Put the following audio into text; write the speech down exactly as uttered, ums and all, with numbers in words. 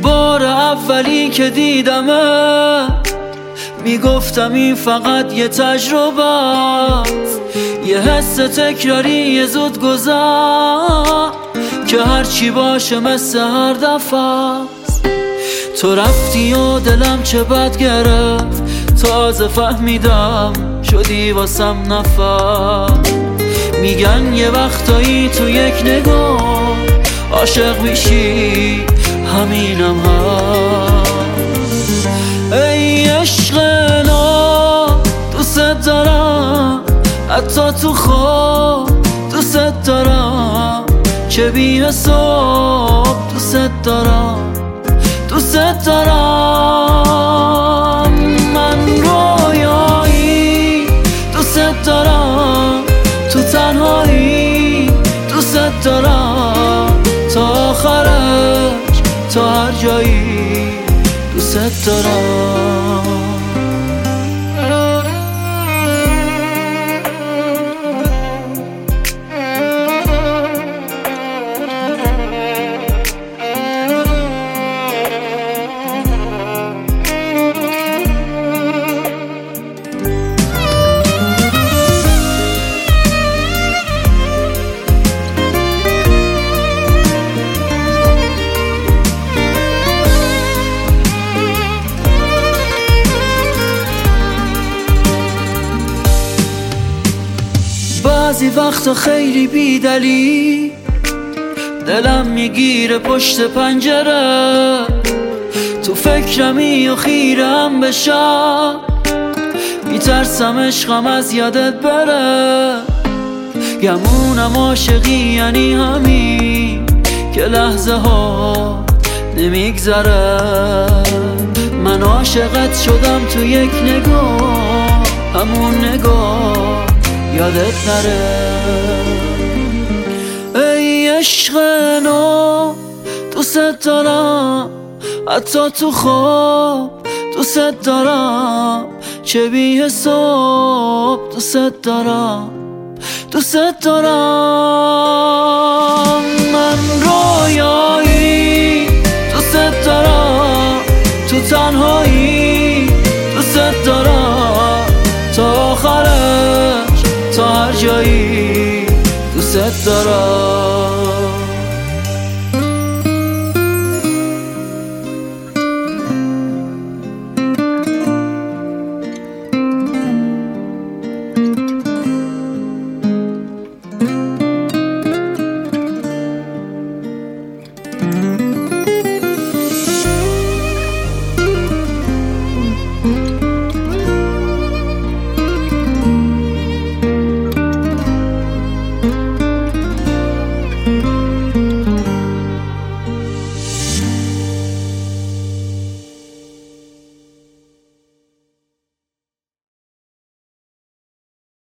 بار اولی که دیدمت میگفتم این فقط یه تجربه است، یه حس تکراری، یه زود گذر که هرچی باشه مثل هر دفعه است. تو رفتی و دلم چه بد گرفت، تازه فهمیدم شدی واسم نفر. میگن یه وقتایی تو یک نگاه عاشق میشی، همینم هست. ای عشق نو دوست دارم، حتی تو خواب دوست دارم، چه بی حساب دوست دارم، دوست دارم. من رویایی دوست دارم، تو تنهایی دوست دارم، تا آخرش تا هر جایی دوست دارم. بعضی وقتا خیلی بی دلیل دلم میگیره پشت پنجره، تو فکرمی و خیرم بشم، میترسم عشقم از یادت بره. گمونم عاشقی یعنی همین که لحظه ها نمیگذره. من عاشقت شدم تو یک نگاه، همون نگاه یادت نره. ای عشق نو دوست دارم، حتی تو خواب دوست دارم، چه بی حساب دوست دارم، دوست دارم. من رویا